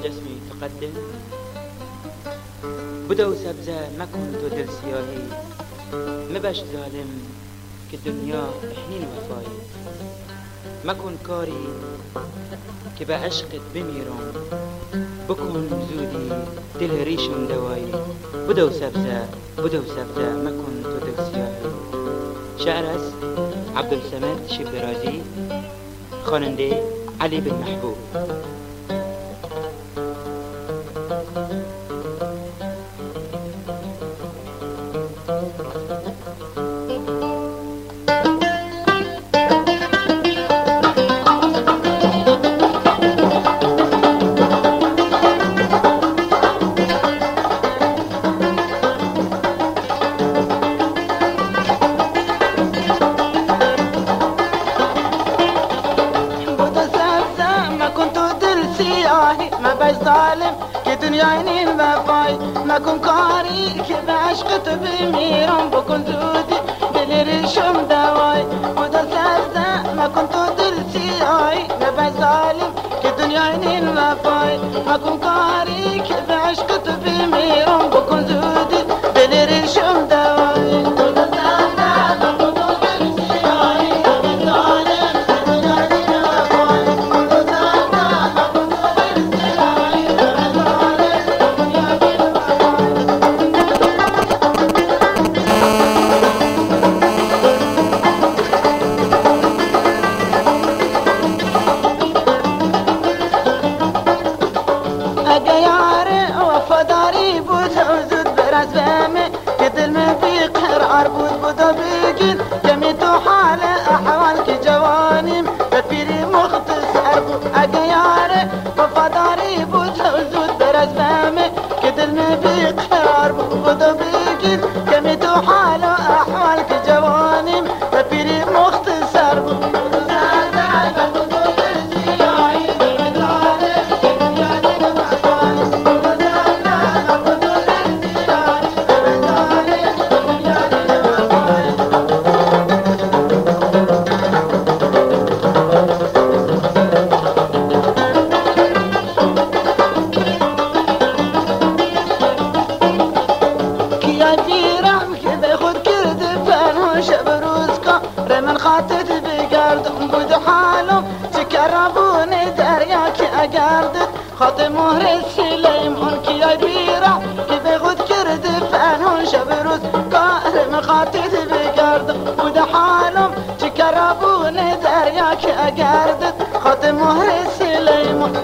جسمي تقدم. بدو سبزة ما كنت دل سياهي، مبش ظالم كالدنيا احنين وفاي. ما كن كاري كبعشقت بميران، بكون زودي دل ريشم دواي. بدو سبزة ما كنت دل سياهي. شعر از عبد الصمد شبرازی، خواننده علی بن محبوب. ما بش ظالم که دنیای نین وفای، ما کن کاری که به عشقت بمیرم، بکن زودی دل ریشم دوای. خدا سرزه ما کن تو دل سیایی، ما بش ظالم که دنیای نین وفای، ما کن کاری که به عشقت بمیرم، بکن زودی دل ریشم دوای. اگه یاره وفاداری بود زود برس بهمه که دل من بی قرار بود بگین کمی تو حال احوال که جوانیم به پیری مختصر بود. اگه یاره وفاداری بود زود برس بهمه که دل من بی قرار بود بگین کمی تو حال احوال که جوانیم به پیری مختصر بود. من خاطت بگردم بود حالم چکربونه دریا که اگردت خاط مهر سلیمان که یاد بیرم که به خود کرده پنهان شب روز کار. من خاطت بگردم بود حالم چکربونه دریا که اگردت خاط مهر سلیمان.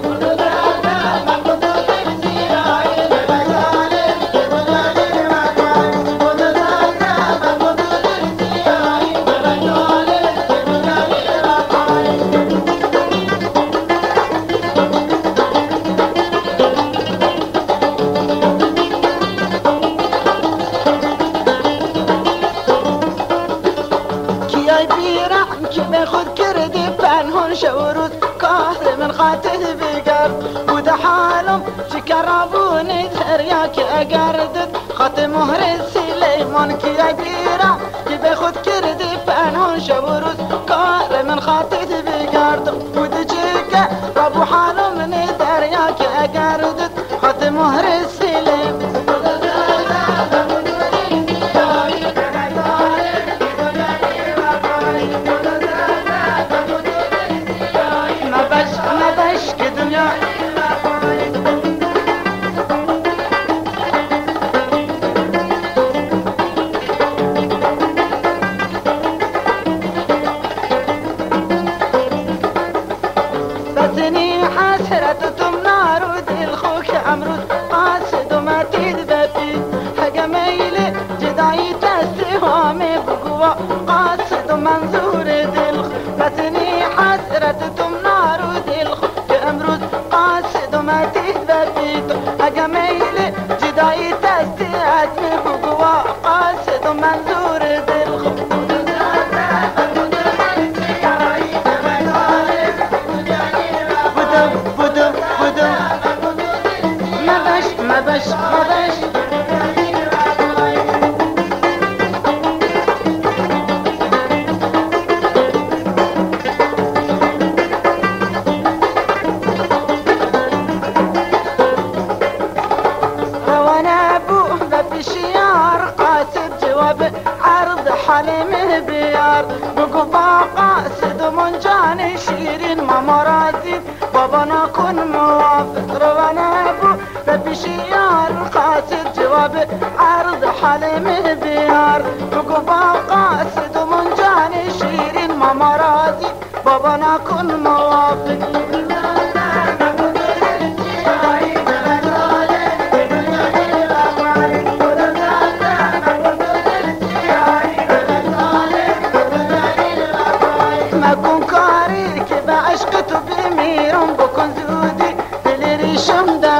که به خود کرده پنهان شب و روز کار. من خاطر بگرد بود حالم چکربونه دریا که اگردت خاط مهر سلیمان که اگیرم که به خود کرده پنهان شب و روز کار. من خاطر بگرد بود چکه ربو حالم دریا که اگردت خاط مهر سلیمان. بسني حسرتكم نار ودل خوك امرود قاصد وما تذببي حاجة ميلة جدعي تستهامي بقوة قاصد ومنظور دل. بسني حسرتكم نار ودل خوك امرود قاصد وما تذببي حاجة ميلة جدعي تستهامي بقوة قاصد ومنظور دل. ما بش روانه بو ببشيار قاصد جواب عرض حلم بيار بقبا قاصد من جاني شيرين ماما راضي بابا نكون موافق عشقت بميرم بكون زودي دلري شمدا